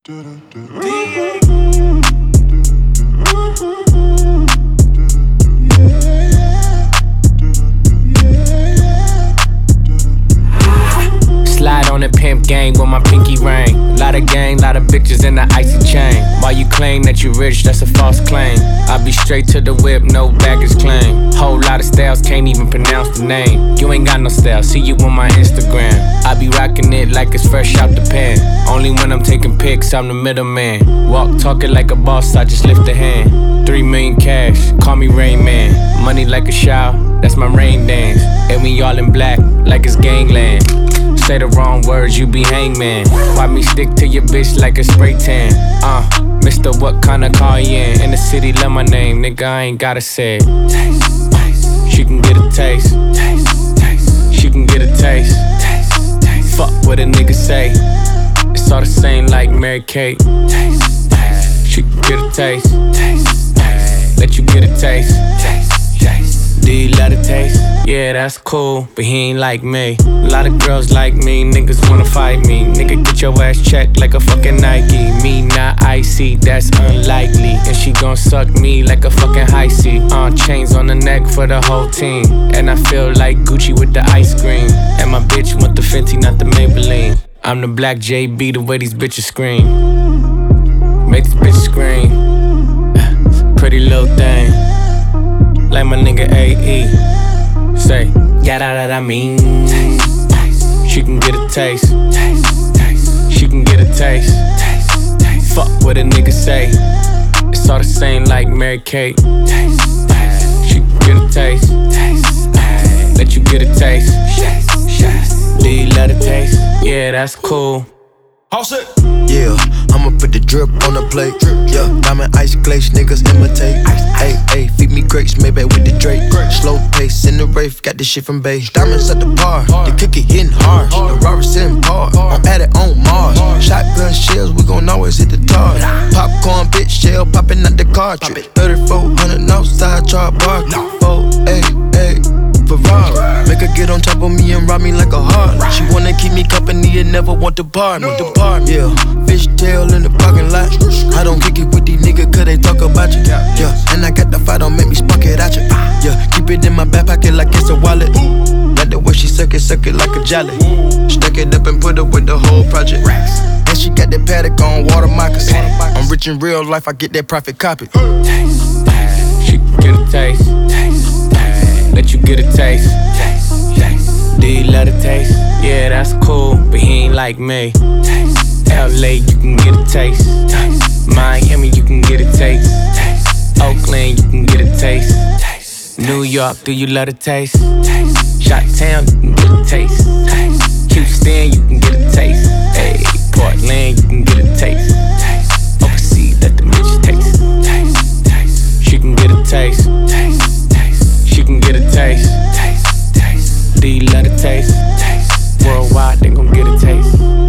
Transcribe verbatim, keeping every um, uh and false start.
Slide on the pimp gang with my pinky ring. Lot of gang, lot of bitches in the icy chain. While you claim that you rich, that's a false claim. I be straight to the whip, no baggage claim. Whole lot of styles, can't even pronounce the name. You ain't got no style, see you on my Instagram. I be rocking it like it's fresh out the pan. Only when I'm taking pics, I'm the middleman. Walk talking like a boss, I just lift a hand. Three million cash, call me Rain Man. Money like a shower, that's my rain dance. And we all in black, like it's gangland. Say the wrong words, you be hangman. Why me stick to your bitch like a spray tan? Uh, Mister What kind of car you in? In the city, love my name, nigga, I ain't gotta say it. Taste, taste. She can get a taste. Taste, taste. She can get a taste. Taste, taste. Fuck what a nigga say. It's all the same like Mary Kate. Taste, taste. She can get a taste. Taste, taste. Let you get a taste. Taste, taste. Do you love the taste? Yeah, that's cool, but he ain't like me. A lot of girls like me, niggas wanna fight me. Nigga, get your ass checked like a fucking Nike. Me not icy, that's unlikely. And she gon' suck me like a fucking high C. Uh, chains on the neck for the whole team. And I feel like Gucci with the ice cream. And my bitch want the Fenty, not the Maybelline. I'm the black J B, the way these bitches scream. Make these bitches scream. Pretty little thing. Like my nigga A E. Say, yeah, that, that I mean. Taste, taste. She can get a taste. Taste, taste. She can get a taste. Taste, taste. Fuck what a nigga say. It's all the same like Mary Kate. Taste, taste. She can get a taste. Taste, taste. Let you get a taste. Taste, taste. Do you love the taste? Yeah, that's cool. All set. Yeah, I'ma put the drip on the plate. Yeah, diamond ice glaze, niggas imitate. Ayy, ayy, feed me grapes, maybe with the Drake. Slow pace in the Wraith, got this shit from Bay. Diamonds at the bar, the cookie hitting hard. The Robert sitting par, I'm at it on Mars. Shotgun shells, we gon' always hit the tar. Popcorn, bitch, shell popping out the cartridge. thirty-four hundred outside, char bar. Oh, ayy, ayy. Ferrari. Make her get on top of me and rob me like a heart. She wanna keep me company and never want to part me. Depart, yeah. Fishtail in the parking lot. I don't kick it with these niggas cause they talk about you. Yeah, and I got the fight, don't make me spark it at you. Yeah, keep it in my back pocket like it's a wallet. Like the way she suck it, suck it like a jelly. Stack it up and put it with the whole project. And she got that paddock on water moccasins. I'm rich in real life, I get that profit copy. Taste, taste. She can get a taste. Taste, taste. Let you get a taste. Taste, taste. Do you love the taste? Yeah, that's cool, but he ain't like me. Taste, L A, you can get a taste. Taste. Miami, you can get a taste. Taste. Oakland, you can get a taste. Taste. New York, do you love the taste? Taste. Chi-Town, you can get a taste. Taste. Houston, you can get a taste. Hey, Portland, you can get a taste. Taste. Overseas, let the bitch taste. Taste. Taste. She can get a taste. Taste. Taste. She can get a taste. Taste. Taste. Do you love the taste? Taste. Worldwide, they gon' get a taste.